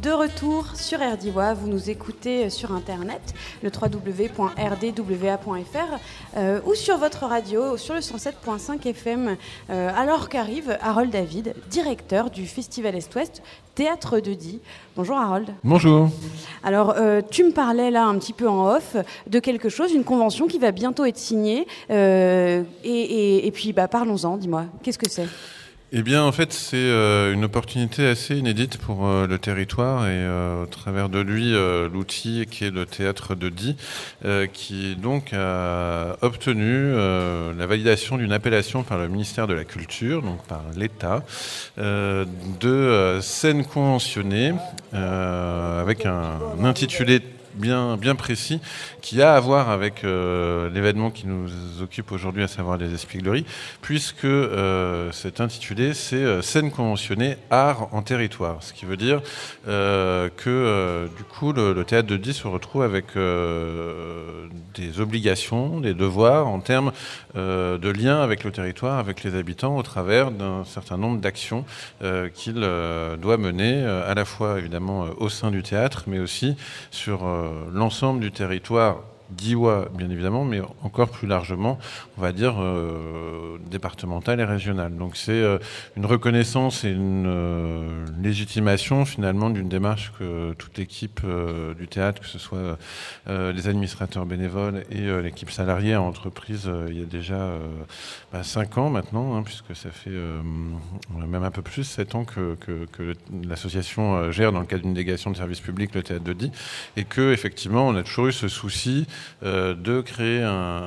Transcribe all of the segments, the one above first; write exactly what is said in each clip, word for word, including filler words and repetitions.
de retour sur R D W A. Vous nous écoutez sur Internet, le w w w point r d w a point f r euh, ou sur votre radio, sur le cent sept virgule cinq F M. Euh, alors qu'arrive Harold David, directeur du Festival Est-Ouest Théâtre de Die. Bonjour Harold. Bonjour. Alors, euh, tu me parlais là un petit peu en off de quelque chose, une convention qui va bientôt être signée. Euh, et, et, et puis, bah, parlons-en, dis-moi, qu'est-ce que c'est ? Eh bien, en fait, c'est euh, une opportunité assez inédite pour euh, le territoire et euh, au travers de lui, euh, l'outil qui est le Théâtre de Die, euh, qui donc a obtenu euh, la validation d'une appellation par le ministère de la Culture, donc par l'État, euh, de euh, scène conventionnée euh, avec un, un intitulé bien bien précis qui a à voir avec euh, l'événement qui nous occupe aujourd'hui, à savoir les Espiègleries, puisque euh, cet intitulé c'est euh, scène conventionnée art en territoire, ce qui veut dire euh, que euh, du coup le, le théâtre de Die se retrouve avec euh, des obligations, des devoirs en termes euh, de lien avec le territoire, avec les habitants, au travers d'un certain nombre d'actions euh, qu'il euh, doit mener euh, à la fois évidemment euh, au sein du théâtre, mais aussi sur euh, l'ensemble du territoire diois, bien évidemment, mais encore plus largement, on va dire, euh, départemental et régional. Donc c'est euh, une reconnaissance et une euh, légitimation, finalement, d'une démarche que toute l'équipe euh, du théâtre, que ce soit euh, les administrateurs bénévoles et euh, l'équipe salariée a entreprise euh, il y a déjà euh, bah, cinq ans maintenant, hein, puisque ça fait euh, même un peu plus, sept ans que, que, que l'association euh, gère dans le cadre d'une délégation de service public le théâtre de Die, et que effectivement on a toujours eu ce souci Euh, de créer un,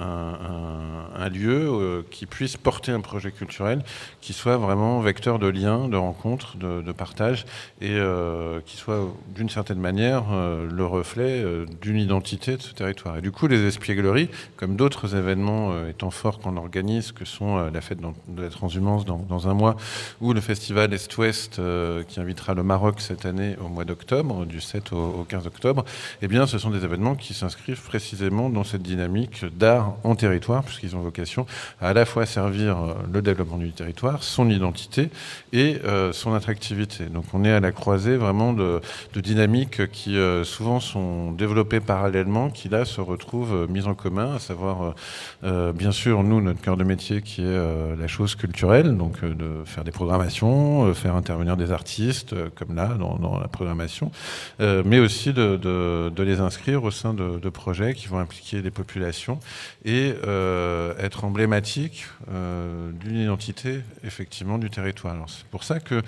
un, un lieu euh, qui puisse porter un projet culturel qui soit vraiment vecteur de liens, de rencontres, de, de partage et euh, qui soit d'une certaine manière euh, le reflet euh, d'une identité de ce territoire. Et du coup, les Espiègleries, comme d'autres événements euh, étant forts qu'on organise, que sont euh, la fête de la transhumance dans, dans un mois, ou le festival Est-Ouest euh, qui invitera le Maroc cette année au mois d'octobre, du sept au, au quinze octobre, eh bien, ce sont des événements qui s'inscrivent précisément dans cette dynamique d'art en territoire, puisqu'ils ont vocation à à la fois servir le développement du territoire, son identité et euh, son attractivité. Donc on est à la croisée vraiment de, de dynamiques qui euh, souvent sont développées parallèlement, qui là se retrouvent euh, mises en commun, à savoir euh, bien sûr nous, notre cœur de métier qui est euh, la chose culturelle, donc euh, de faire des programmations, euh, faire intervenir des artistes, euh, comme là dans, dans la programmation, euh, mais aussi de, de, de les inscrire au sein de, de projets qui vont impliquer les populations et euh, être emblématique euh, d'une identité effectivement du territoire. Alors, c'est pour ça que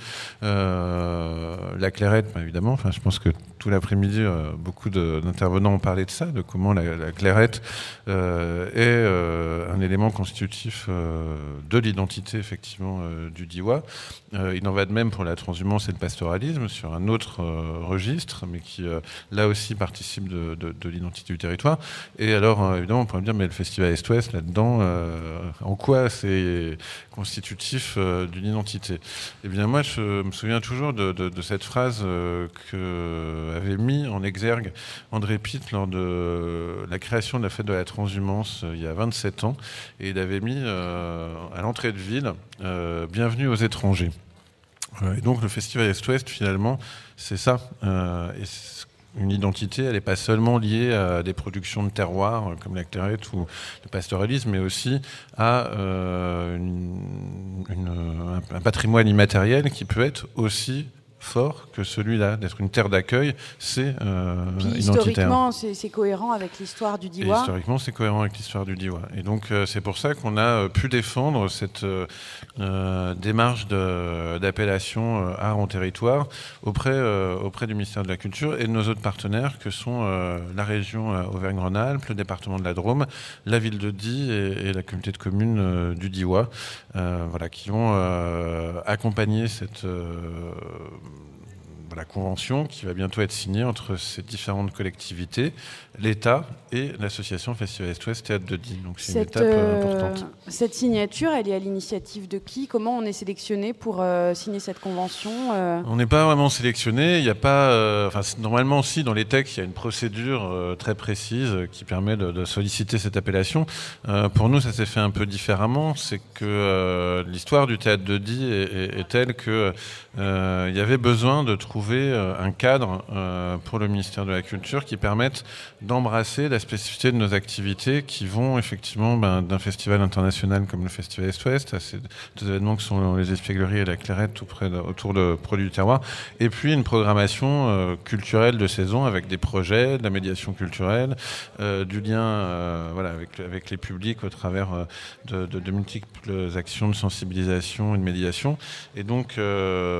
euh, la Clairette, bah, évidemment, enfin, je pense que tout l'après-midi, euh, beaucoup de, d'intervenants ont parlé de ça, de comment la, la Clairette euh, est euh, un élément constitutif euh, de l'identité effectivement euh, du Diois. Euh, il en va de même pour la transhumance et le pastoralisme sur un autre euh, registre, mais qui euh, là aussi participe de, de, de l'identité du territoire. Et alors, euh, évidemment, on pourrait me dire, mais le festival Est-Ouest, là-dedans, euh, en quoi c'est constitutif euh, d'une identité ? Eh bien, moi, je me souviens toujours de, de, de cette phrase euh, que avait mis en exergue André Pitt lors de la création de la fête de la transhumance euh, il y a vingt-sept ans. Et il avait mis euh, à l'entrée de ville euh, « Bienvenue aux étrangers ». Et donc, le festival Est-Ouest, finalement, c'est ça. Euh, et c'est une identité, elle n'est pas seulement liée à des productions de terroir comme la Clairette ou le pastoralisme, mais aussi à euh, une, une, un patrimoine immatériel qui peut être aussi fort que celui-là, d'être une terre d'accueil, c'est euh, Puis, identitaire. Historiquement, c'est, c'est cohérent avec l'histoire du Diois. Et historiquement, c'est cohérent avec l'histoire du Diois. Et donc, euh, c'est pour ça qu'on a euh, pu défendre cette euh, démarche de, d'appellation euh, art en territoire auprès, euh, auprès du ministère de la Culture et de nos autres partenaires que sont euh, la région euh, Auvergne-Rhône-Alpes, le département de la Drôme, la ville de Die et, et la communauté de communes euh, du Diois, euh, voilà, qui ont euh, accompagné cette euh, la convention qui va bientôt être signée entre ces différentes collectivités, l'État et l'association Festival Est-Ouest Théâtre de Die. Donc c'est cette, une étape euh, importante. Cette signature, elle est à l'initiative de qui ? Comment on est sélectionné pour euh, signer cette convention euh... On n'est pas vraiment sélectionné. Il n'y a pas, euh, enfin, normalement aussi dans les textes, il y a une procédure euh, très précise qui permet de, de solliciter cette appellation. Euh, pour nous, ça s'est fait un peu différemment. C'est que euh, l'histoire du Théâtre de Die est, est, est telle que euh, il y avait besoin de trouver trouver un cadre euh, pour le ministère de la Culture qui permette d'embrasser la spécificité de nos activités qui vont effectivement ben, d'un festival international comme le Festival Est-Ouest à ces deux événements qui sont les Espiègleries et la Clairette tout près de, autour de Produits du Terroir, et puis une programmation euh, culturelle de saison avec des projets, de la médiation culturelle, euh, du lien euh, voilà, avec, avec les publics au travers euh, de, de, de multiples actions de sensibilisation et de médiation. Et donc, euh,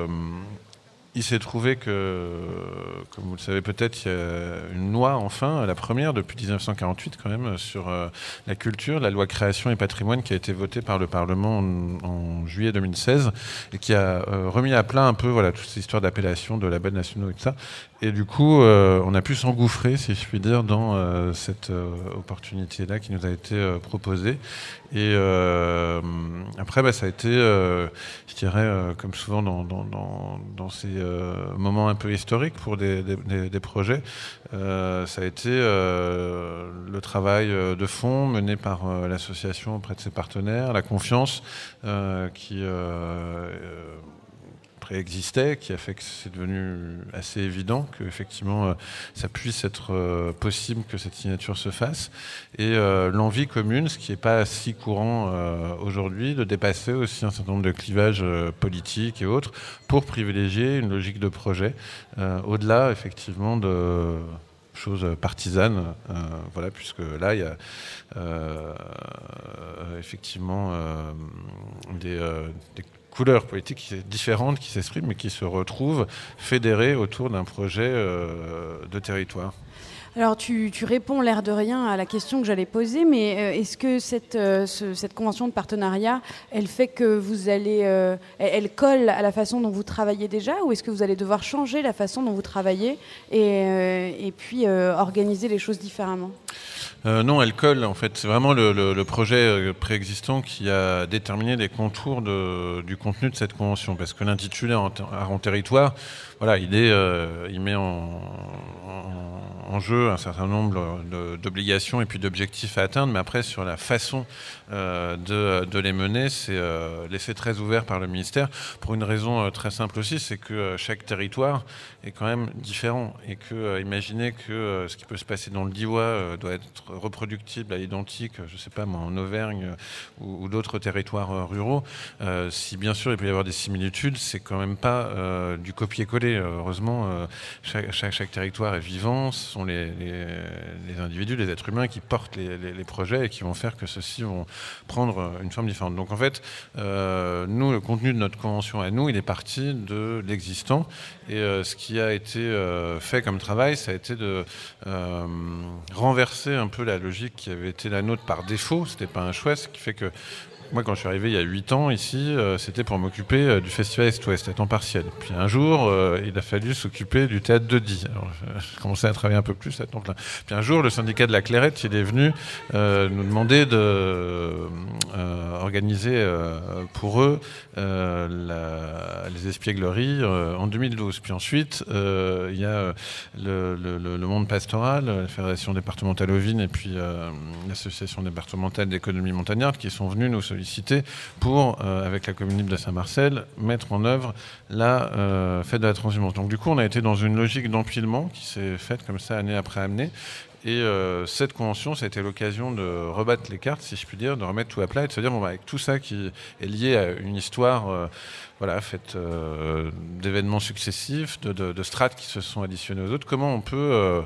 il s'est trouvé que, comme vous le savez peut-être, il y a une loi, enfin, la première depuis dix-neuf cent quarante-huit quand même, sur euh, la culture, la loi création et patrimoine qui a été votée par le Parlement en, en juillet deux mille seize et qui a euh, remis à plat un peu voilà, toute cette histoire d'appellation, de labels nationaux et tout ça. Et du coup, euh, on a pu s'engouffrer, si je puis dire, dans euh, cette euh, opportunité-là qui nous a été euh, proposée. Et euh, après, bah, ça a été, euh, je dirais, euh, comme souvent dans, dans, dans, dans ces euh, moments un peu historiques pour des, des, des projets, euh, ça a été euh, le travail de fond mené par euh, l'association auprès de ses partenaires, la confiance euh, qui... Euh, existait, qui a fait que c'est devenu assez évident que effectivement euh, ça puisse être euh, possible que cette signature se fasse, et euh, l'envie commune, ce qui n'est pas si courant euh, aujourd'hui, de dépasser aussi un certain nombre de clivages euh, politiques et autres pour privilégier une logique de projet euh, au-delà effectivement de choses partisanes, euh, voilà, puisque là il y a euh, effectivement euh, des, euh, des couleurs politiques différentes qui s'expriment mais qui se retrouvent fédérées autour d'un projet euh, de territoire. Alors tu, tu réponds l'air de rien à la question que j'allais poser, mais euh, est-ce que cette, euh, ce, cette convention de partenariat, elle fait que vous allez, euh, elle, elle colle à la façon dont vous travaillez déjà, ou est-ce que vous allez devoir changer la façon dont vous travaillez et, euh, et puis euh, organiser les choses différemment ? Euh, non, elle colle en fait. C'est vraiment le, le, le projet préexistant qui a déterminé les contours de, du contenu de cette convention, parce que l'intitulé en, en territoire, voilà, il est, euh, il met en, en, en jeu un certain nombre de, d'obligations et puis d'objectifs à atteindre, mais après sur la façon euh, de, de les mener, c'est euh, laissé très ouvert par le ministère pour une raison euh, très simple aussi, c'est que euh, chaque territoire est quand même différent et que euh, imaginez que euh, ce qui peut se passer dans le Diois euh, doit être reproductible à l'identique, je sais pas moi, en Auvergne euh, ou, ou d'autres territoires euh, ruraux. Euh, si bien sûr il peut y avoir des similitudes, c'est quand même pas euh, du copier-coller. Heureusement, euh, chaque, chaque, chaque territoire est vivant, ce sont les, les, les individus, les êtres humains qui portent les, les, les projets et qui vont faire que ceux-ci vont prendre une forme différente. Donc en fait, euh, nous, le contenu de notre convention à nous, il est parti de l'existant, et euh, ce qui a été euh, fait comme travail, ça a été de euh, renverser un peu la logique qui avait été la nôtre par défaut. C'était pas un choix, ce qui fait que moi, quand je suis arrivé il y a huit ans ici, euh, c'était pour m'occuper euh, du Festival Est-Ouest à temps partiel. Puis un jour, euh, il a fallu s'occuper du théâtre de Die. Alors, j'ai commencé à travailler un peu plus à temps plein. Puis un jour, le syndicat de la Clairette, il est venu euh, nous demander de euh, organiser euh, pour eux euh, la, les espiègleries euh, en deux mille douze. Puis ensuite, euh, il y a le, le, le monde pastoral, la Fédération départementale ovine et puis euh, l'Association départementale d'économie montagnarde qui sont venus nous solliciter pour, euh, avec la commune libre de Saint-Marcel, mettre en œuvre la euh, fête de la transhumance. Donc du coup, on a été dans une logique d'empilement qui s'est faite comme ça année après année. Et euh, cette convention, ça a été l'occasion de rebattre les cartes, si je puis dire, de remettre tout à plat et de se dire, bon, bah, avec tout ça qui est lié à une histoire euh, voilà, faite euh, d'événements successifs, de, de, de strates qui se sont additionnées aux autres, comment on peut euh,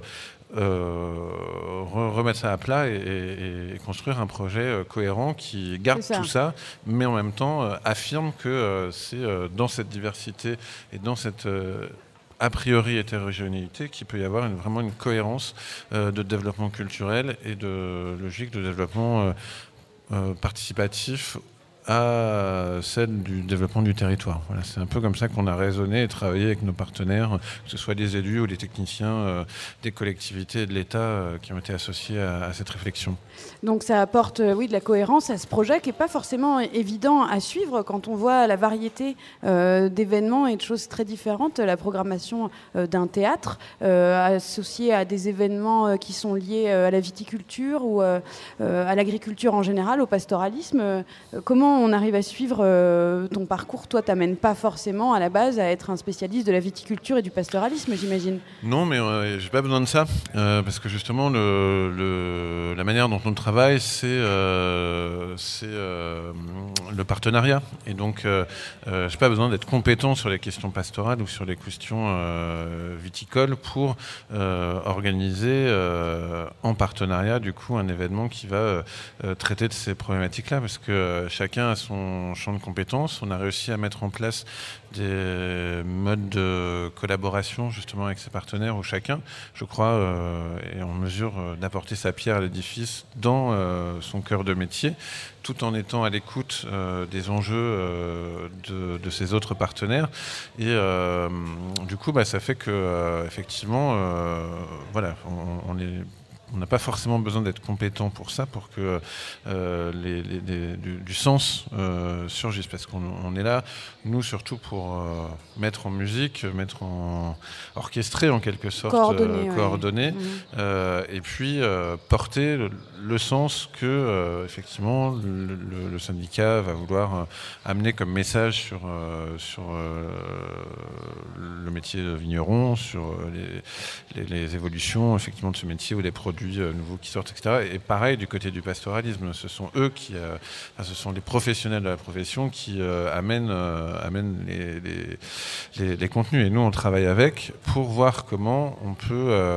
euh, remettre ça à plat et, et, et construire un projet euh, cohérent qui garde ça. Tout ça, mais en même temps euh, affirme que euh, c'est euh, dans cette diversité et dans cette... Euh, a priori hétérogénéité, qu'il peut y avoir une, vraiment une cohérence euh, de développement culturel et de logique de développement euh, euh, participatif à celle du développement du territoire. Voilà, c'est un peu comme ça qu'on a raisonné et travaillé avec nos partenaires, que ce soit des élus ou des techniciens euh, des collectivités et de l'État euh, qui ont été associés à, à cette réflexion. Donc ça apporte euh, oui, de la cohérence à ce projet qui n'est pas forcément évident à suivre quand on voit la variété euh, d'événements et de choses très différentes. La programmation euh, d'un théâtre euh, associée à des événements euh, qui sont liés euh, à la viticulture ou euh, euh, à l'agriculture en général, au pastoralisme. Euh, comment on arrive à suivre euh, ton parcours, toi, t'amènes pas forcément à la base à être un spécialiste de la viticulture et du pastoralisme, j'imagine. Non, mais euh, j'ai pas besoin de ça, euh, parce que justement, le, le, la manière dont on travaille, c'est, euh, c'est euh, le partenariat. Et donc, euh, euh, j'ai pas besoin d'être compétent sur les questions pastorales ou sur les questions euh, viticoles pour euh, organiser euh, en partenariat, du coup, un événement qui va euh, traiter de ces problématiques-là, parce que euh, chacun a son champ de compétences. On a réussi à mettre en place des modes de collaboration justement avec ses partenaires où chacun, je crois, euh, est en mesure d'apporter sa pierre à l'édifice dans euh, son cœur de métier, tout en étant à l'écoute euh, des enjeux euh, de, de ses autres partenaires. Et euh, du coup, bah, ça fait que euh, effectivement, euh, voilà, on, on est on n'a pas forcément besoin d'être compétent pour ça, pour que euh, les, les, les, du, du sens euh, surgisse, parce qu'on on est là, nous surtout pour euh, mettre en musique, mettre en orchestrer en quelque sorte, coordonner, euh, coordonner ouais. mmh. euh, et puis euh, porter le, le sens que euh, effectivement le, le, le syndicat va vouloir euh, amener comme message sur euh, sur euh, le métier de vigneron, sur les, les, les évolutions effectivement de ce métier ou des produits nouveaux qui sortent, et cetera. Et pareil du côté du pastoralisme, ce sont eux qui, euh, enfin, ce sont les professionnels de la profession qui euh, amènent, euh, amènent les, les, les, les contenus. Et nous, on travaille avec pour voir comment on peut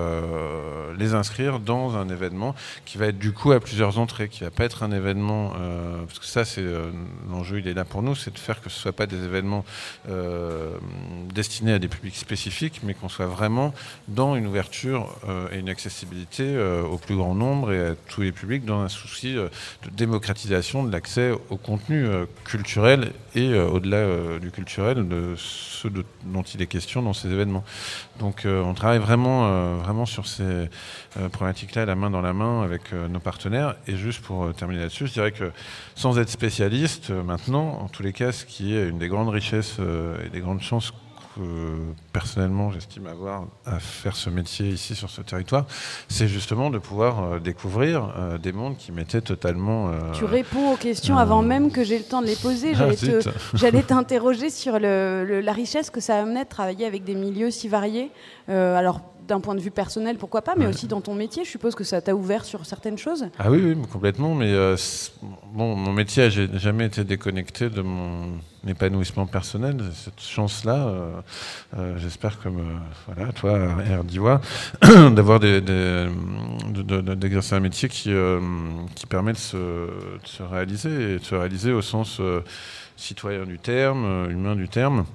euh, les inscrire dans un événement qui va être du coup à plusieurs entrées, qui va pas être un événement, euh, parce que ça, c'est euh, l'enjeu, il est là pour nous, c'est de faire que ce soit pas des événements euh, destinés à des publics spécifiques, mais qu'on soit vraiment dans une ouverture euh, et une accessibilité euh, au plus grand nombre et à tous les publics dans un souci de démocratisation de l'accès au contenu culturel et au-delà du culturel de ceux de, dont il est question dans ces événements. Donc on travaille vraiment, vraiment sur ces problématiques-là la main dans la main avec nos partenaires. Et juste pour terminer là-dessus, je dirais que sans être spécialiste maintenant, en tous les cas, ce qui est une des grandes richesses et des grandes chances que personnellement j'estime avoir à faire ce métier ici sur ce territoire, c'est justement de pouvoir euh, découvrir euh, des mondes qui m'étaient totalement... Euh, tu réponds aux questions euh... avant même que j'ai le temps de les poser. J'allais, ah, te, j'allais t'interroger sur le, le, la richesse que ça amenait de travailler avec des milieux si variés. Euh, alors d'un point de vue personnel, pourquoi pas, mais ouais. aussi dans ton métier, je suppose que ça t'a ouvert sur certaines choses. Ah oui, oui, complètement, mais euh, bon, mon métier n'a jamais été déconnecté de mon épanouissement personnel. Cette chance-là, euh, euh, j'espère comme euh, voilà, toi, Erdiwa, d'avoir des, des, de, de, d'exercer un métier qui, euh, qui permet de se, de se réaliser, et de se réaliser au sens euh, citoyen du terme, humain du terme.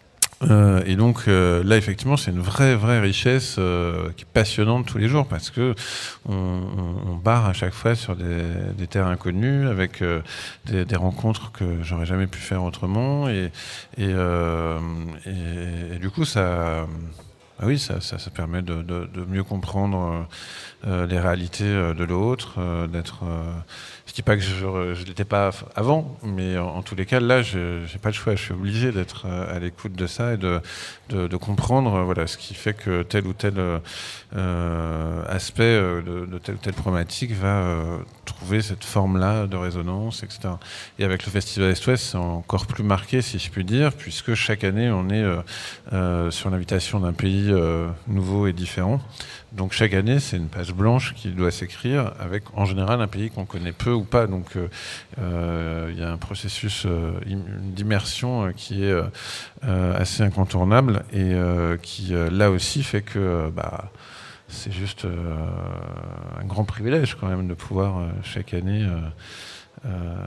Euh, et donc euh, là effectivement c'est une vraie vraie richesse euh, qui est passionnante tous les jours parce que on, on, on barre à chaque fois sur des, des terres inconnues avec euh, des, des rencontres que j'aurais jamais pu faire autrement et et, euh, et, et du coup ça ah oui ça, ça ça permet de, de, de mieux comprendre euh, les réalités de l'autre, euh, d'être euh, je dis pas que je ne l'étais pas avant, mais en, en tous les cas, là, je n'ai pas le choix. Je suis obligé d'être à l'écoute de ça et de, de, de comprendre voilà, ce qui fait que tel ou tel euh, aspect de, de telle ou telle problématique va euh, trouver cette forme-là de résonance, et cetera. Et avec le Festival Est-Ouest, c'est encore plus marqué, si je puis dire, puisque chaque année, on est euh, euh, sur l'invitation d'un pays euh, nouveau et différent. Donc chaque année, c'est une page blanche qui doit s'écrire avec, en général, un pays qu'on connaît peu ou pas. Donc il euh, y a un processus euh, d'immersion euh, qui est euh, assez incontournable et euh, qui, euh, là aussi, fait que euh, bah, c'est juste euh, un grand privilège quand même de pouvoir, euh, chaque année, euh, euh,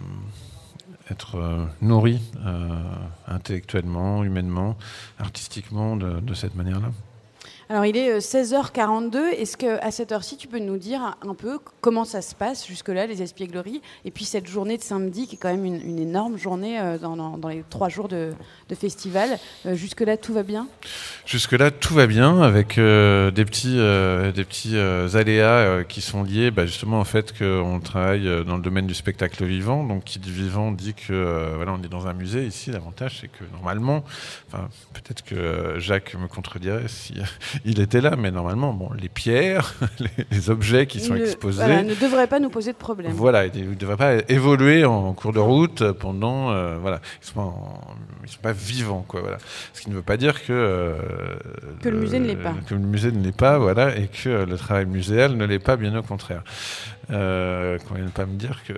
être euh, nourri euh, intellectuellement, humainement, artistiquement de, de cette manière-là. Alors il est seize heures quarante-deux, est-ce qu'à cette heure-ci tu peux nous dire un peu comment ça se passe jusque-là, les espiègleries, et puis cette journée de samedi qui est quand même une, une énorme journée euh, dans, dans, dans les trois jours de, de festival, euh, jusque-là tout va bien ? Jusque-là tout va bien avec euh, des petits, euh, des petits euh, aléas euh, qui sont liés bah, justement au fait qu'on travaille dans le domaine du spectacle vivant, donc qui dit vivant dit que euh, voilà, on est dans un musée ici, l'avantage c'est que normalement, enfin, peut-être que Jacques me contredirait si il était là, mais normalement, bon, les pierres, les, les objets qui sont ne, exposés... Voilà, ne devraient pas nous poser de problème. Voilà, ils ne devraient pas évoluer en cours de route pendant... Euh, voilà, ils ne sont, sont pas vivants, quoi, voilà. Ce qui ne veut pas dire que... Euh, que le, le musée ne l'est pas. Que le musée ne l'est pas, voilà, et que le travail muséal ne l'est pas, bien au contraire. Euh, quand il ne pas me dire que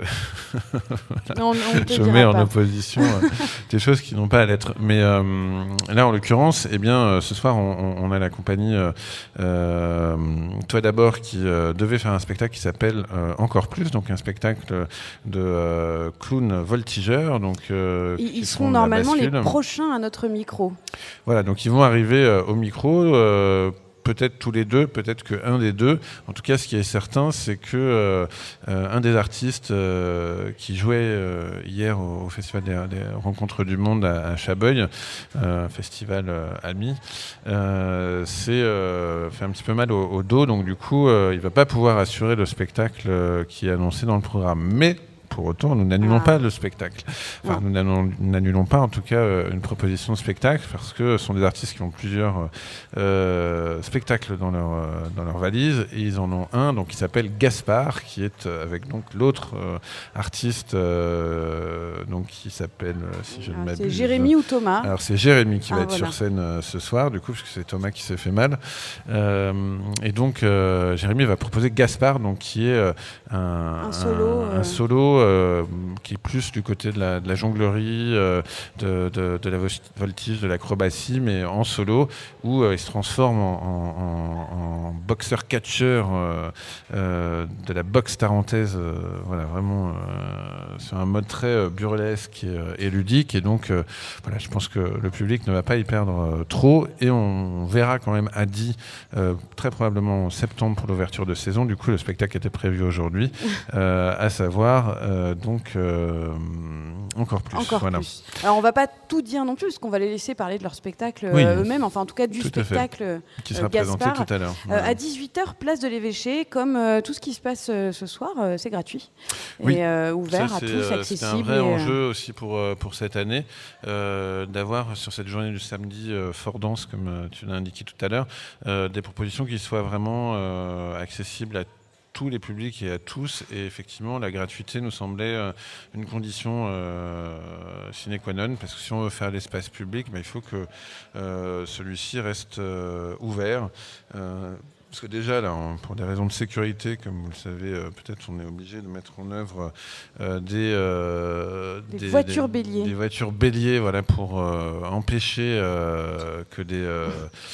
non, on je mets en pas. opposition euh, des choses qui n'ont pas à l'être. Mais euh, là, en l'occurrence, eh bien, euh, ce soir, on, on a la compagnie euh, euh, Toi d'abord qui euh, devait faire un spectacle qui s'appelle euh, Encore plus, donc un spectacle de euh, clowns voltigeurs. Donc, euh, ils ils seront normalement les prochains à notre micro. Voilà, donc ils vont arriver euh, au micro. Euh, Peut-être tous les deux, peut-être qu'un des deux. En tout cas, ce qui est certain, c'est que euh, euh, un des artistes euh, qui jouait euh, hier au, au Festival des, des Rencontres du Monde à, à Chabeuil, euh, festival euh, ami, euh, s'est euh, fait un petit peu mal au, au dos. Donc du coup, euh, il ne va pas pouvoir assurer le spectacle euh, qui est annoncé dans le programme. Mais pour autant, nous n'annulons ah. pas le spectacle. Enfin, non. nous n'annulons pas, en tout cas, euh, une proposition de spectacle, parce que ce sont des artistes qui ont plusieurs euh, spectacles dans leur, euh, dans leur valise, et ils en ont un donc, qui s'appelle Gaspard, qui est euh, avec donc, l'autre euh, artiste euh, donc, qui s'appelle, euh, si je ne m'abuse... C'est Jérémy ou Thomas? Alors, c'est Jérémy qui ah, va être voilà. sur scène euh, ce soir, du coup, parce que c'est Thomas qui s'est fait mal. Euh, et donc, euh, Jérémy va proposer Gaspard, donc, qui est euh, un, un solo... Un, un solo Euh, qui est plus du côté de la, de la jonglerie, euh, de, de, de la voltige, de l'acrobatie, mais en solo, où euh, il se transforme en, en, en boxeur-catcheur euh, euh, de la boxe tarentaise, euh, voilà, vraiment euh, sur un mode très euh, burlesque et, et ludique, et donc euh, voilà, je pense que le public ne va pas y perdre euh, trop, et on verra quand même à Die, euh, très probablement en septembre pour l'ouverture de saison. Du coup, le spectacle était prévu aujourd'hui, euh, à savoir euh, Euh, donc euh, encore plus. Encore voilà. plus. Alors on va pas tout dire non plus, parce qu'on va les laisser parler de leur spectacle oui. euh, eux-mêmes, enfin en tout cas du tout spectacle qui sera euh, présenté Gaspard. tout à l'heure. Voilà. Euh, à dix-huit heures, place de l'Évêché, comme euh, tout ce qui se passe euh, ce soir, euh, c'est gratuit oui. et euh, ouvert Ça, à tous, euh, accessible. C'est un vrai et, enjeu euh... aussi pour euh, pour cette année euh, d'avoir sur cette journée du samedi euh, fort dense, comme euh, tu l'as indiqué tout à l'heure, euh, des propositions qui soient vraiment euh, accessibles à tous les publics et à tous, et effectivement la gratuité nous semblait euh, une condition euh, sine qua non, parce que si on veut faire l'espace public, bah, il faut que euh, celui-ci reste euh, ouvert, euh, parce que déjà là, on, pour des raisons de sécurité, comme vous le savez, euh, peut-être on est obligé de mettre en œuvre euh, des, euh, des, des voitures des, béliers, des voitures béliers, voilà, pour euh, empêcher euh, que des euh,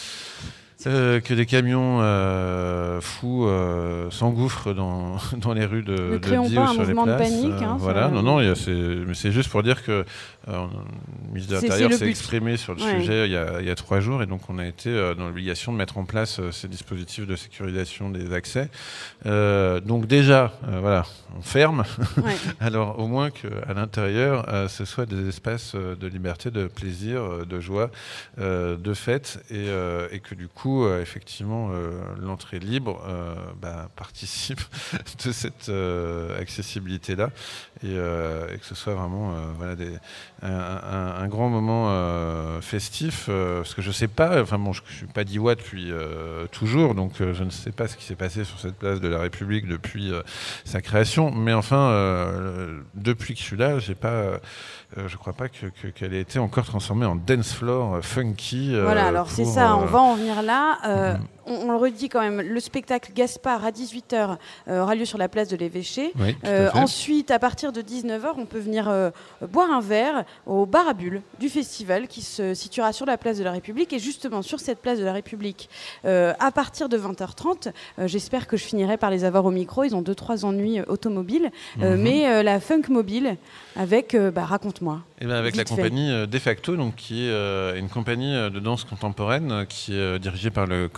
Euh, que des camions euh, fous euh, s'engouffrent dans, dans les rues de, ne de Die pas ou un sur les mouvement places. De panique, hein, euh, voilà, ça... non, non, y a, c'est, mais c'est juste pour dire que euh, le ministre de l'Intérieur s'est exprimé sur le ouais. sujet il y, a, il y a trois jours, et donc on a été euh, dans l'obligation de mettre en place euh, ces dispositifs de sécurisation des accès. Euh, donc déjà, euh, voilà, on ferme. Ouais. Alors au moins qu'à l'intérieur, euh, ce soit des espaces euh, de liberté, de plaisir, euh, de joie, euh, de fête, et, euh, et que du coup, Euh, effectivement, euh, l'entrée libre euh, bah, participe de cette euh, accessibilité-là, et, euh, et que ce soit vraiment euh, voilà, des, un, un, un grand moment euh, festif, euh, parce que je ne sais pas, enfin bon, je ne suis pas d'Iwa depuis euh, toujours, donc euh, je ne sais pas ce qui s'est passé sur cette place de la République depuis euh, sa création, mais enfin, euh, depuis que je suis là, j'ai pas... Euh, Euh, je ne crois pas que, que, qu'elle ait été encore transformée en dance floor euh, funky. Euh, voilà, alors pour, c'est ça, euh... on va en venir là. Euh, mm-hmm. on, on le redit quand même, le spectacle Gaspard à dix-huit heures euh, aura lieu sur la place de l'Évêché. Oui, euh, ensuite, à partir de dix-neuf heures, on peut venir euh, boire un verre au bar à bulles du festival qui se situera sur la place de la République. Et justement, sur cette place de la République, euh, à partir de vingt heures trente, euh, j'espère que je finirai par les avoir au micro, ils ont deux, trois ennuis automobiles, euh, mm-hmm. mais euh, la funk mobile avec, euh, bah, raconte-moi. Et bien avec la compagnie euh, De facto, donc, qui est euh, une compagnie euh, de danse contemporaine euh, qui est euh, dirigée par le chorégraphe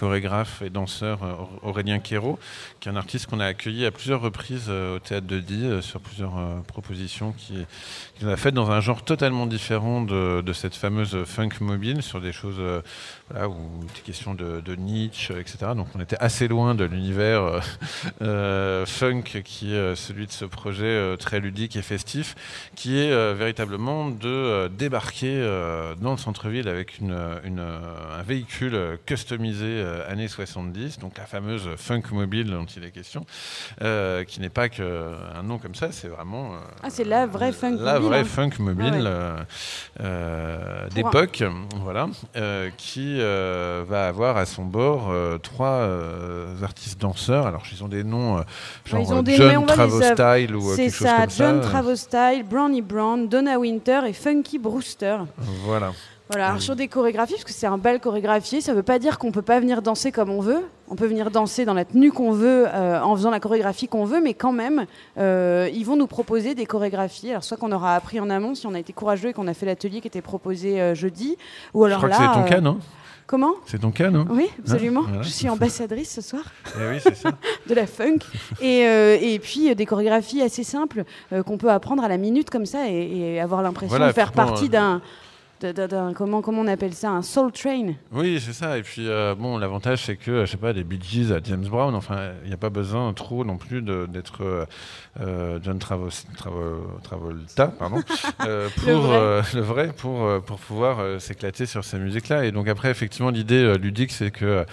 chorégraphe et danseur Aurélien Quérault, qui est un artiste qu'on a accueilli à plusieurs reprises au Théâtre de Die euh, sur plusieurs euh, propositions qui, qui nous a faites dans un genre totalement différent de, de cette fameuse funk mobile, sur des choses euh, voilà, où il était question de, de Nietzsche, et cetera. Donc on était assez loin de l'univers euh, euh, funk qui est celui de ce projet euh, très ludique et festif, qui est euh, véritablement de euh, débarquer euh, dans le centre-ville avec une, une, un véhicule customisé euh, années soixante-dix, donc la fameuse funk mobile dont il est question, euh, qui n'est pas qu'un nom comme ça, c'est vraiment euh, ah, c'est la vraie funk la mobile, vraie hein. funk mobile Ah ouais. euh, euh, d'époque, voilà, euh, qui euh, va avoir à son bord euh, trois euh, artistes danseurs. Alors ils ont des noms euh, genre Ouais, ils ont des John noms, on va les Travostyle ou C'est quelque chose ça, comme ça. John Travostyle, Brownie Brown, Donna Winter et Funky Brewster. Voilà. Voilà, alors sur des chorégraphies, parce que c'est un bal chorégraphié, ça ne veut pas dire qu'on ne peut pas venir danser comme on veut. On peut venir danser dans la tenue qu'on veut, euh, en faisant la chorégraphie qu'on veut, mais quand même, euh, ils vont nous proposer des chorégraphies. Alors soit qu'on aura appris en amont, si on a été courageux et qu'on a fait l'atelier qui était proposé euh, jeudi, ou alors Je crois là... que c'est ton euh, cas, non ? Comment ? C'est ton cas, non ? Oui, absolument. Ah, voilà. Je suis ambassadrice ce soir Eh oui, c'est ça. de la funk. Et, euh, et puis euh, des chorégraphies assez simples euh, qu'on peut apprendre à la minute comme ça et, et avoir l'impression Voilà, de faire effectivement, partie euh, d'un... d'un- d'un- comment, comment on appelle ça ? Un soul train. Oui, c'est ça. Et puis, euh, bon, l'avantage, c'est que, je sais pas, des Bee Gees à James Brown, enfin, il n'y a pas besoin trop non plus de, d'être euh, euh, John Travos, Travo, Travolta, pardon, euh, pour Le vrai. euh, le vrai, pour euh, pour pouvoir euh, s'éclater sur ces musiques-là. Et donc après, effectivement, l'idée euh, ludique, c'est que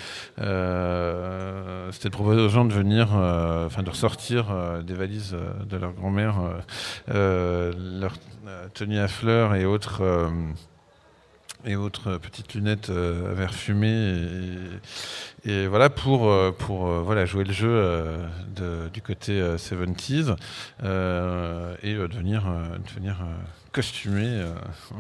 euh, c'était de proposer aux gens de venir, euh, enfin, de ressortir euh, des valises euh, de leur grand-mère, euh, euh, leur euh, tenue à fleurs et autres. Euh, et autres petites lunettes euh, à verre fumé et, et voilà pour euh, pour euh, voilà jouer le jeu euh, de, du côté euh, soixante-dix euh, et euh, devenir euh, devenir euh, costumé euh,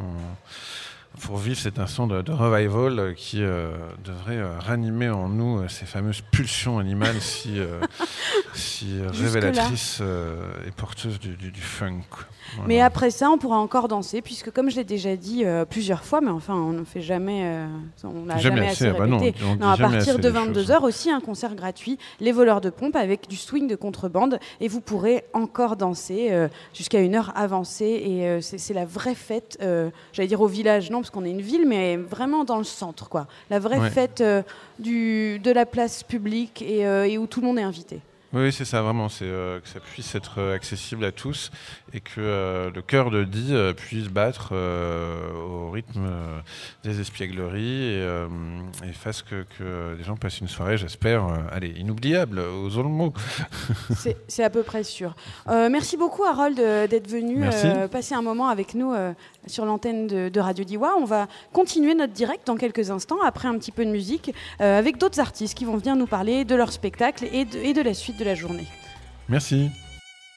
en, pour vivre cet instant de, de revival euh, qui euh, devrait euh, ranimer en nous euh, ces fameuses pulsions animales si euh, si révélatrices euh, et porteuses du, du, du funk. Voilà. Mais après ça, on pourra encore danser, puisque comme je l'ai déjà dit euh, plusieurs fois, mais enfin, on ne fait jamais, euh, on n'a jamais, Jamais assez assez, ah bah non, répété. on dit Non, à jamais partir assez de les vingt-deux heures aussi, un concert gratuit, Les Voleurs de Pompe, avec du swing de contrebande, et vous pourrez encore danser euh, jusqu'à une heure avancée, et euh, c'est, c'est la vraie fête, euh, j'allais dire au village, non, parce qu'on est une ville, mais vraiment dans le centre, quoi. La vraie Ouais. fête euh, du, de la place publique, et, euh, et où tout le monde est invité. Oui, c'est ça, vraiment. C'est euh, que ça puisse être euh, accessible à tous et que euh, le cœur de Die euh, puisse battre euh, au rythme euh, des espiègleries et, euh, et fasse que, que les gens passent une soirée, j'espère, euh, allez, inoubliable, osons le mot. C'est, c'est à peu près sûr. Euh, merci beaucoup, Harold, euh, d'être venu euh, passer un moment avec nous euh, sur l'antenne de, de Radio Diois. On va continuer notre direct dans quelques instants, après un petit peu de musique, euh, avec d'autres artistes qui vont venir nous parler de leur spectacle et de, et de la suite de la journée. Merci.